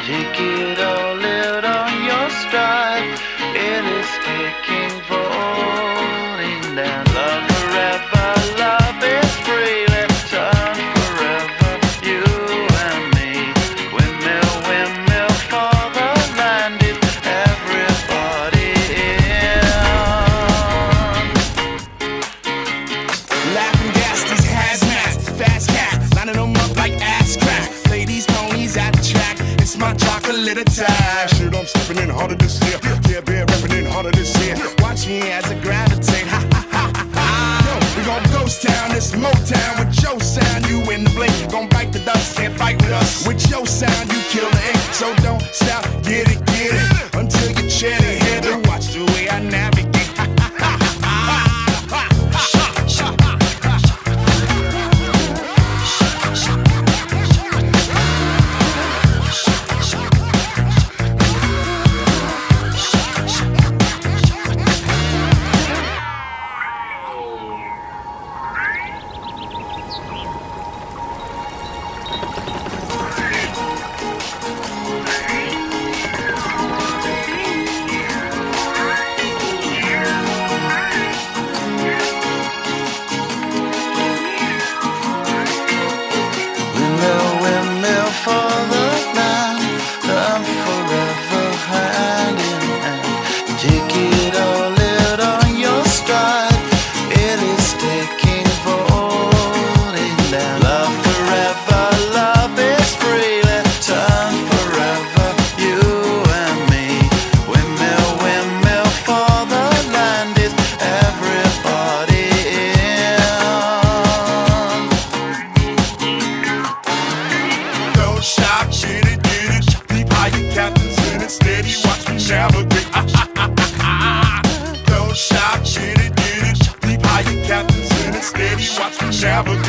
Take it all, live on your stride. It is taking, falling down. Love forever, love is free. Let's turn forever, you and me. Windmill, windmill for the land. Is everybody in? Laughing gas, these hazmats, fast cat, lining them up like ass crack. Play these ponies at the track. It's my chocolate attack. Shit, I'm stepping in harder this year. Yeah, bear rapping in harder this year. Watch me as I gravitate. Ha ha ha ha ha. Yo, we gon' ghost town, this Motown with your sound. You in the blink, gon' bite the dust, can't fight with us. With your sound, you kill the ink. So don't stop, get it until you chat it. Hit it. Watch the way I navigate. Ha ha ha ha ha. Windmill, windmill for the land. Turn forever, hand in hand. Take it all, live on your stride. It is taking, falling down. Love forever, love is free. Let's turn forever, you and me. Windmill, windmill for the land. Is everybody in? Don't stop, get it. Deep high, your captain's in it. Steady, watch me navigate. Don't stop, get it. Deep high, your captain's in it. Steady, watch me navigate.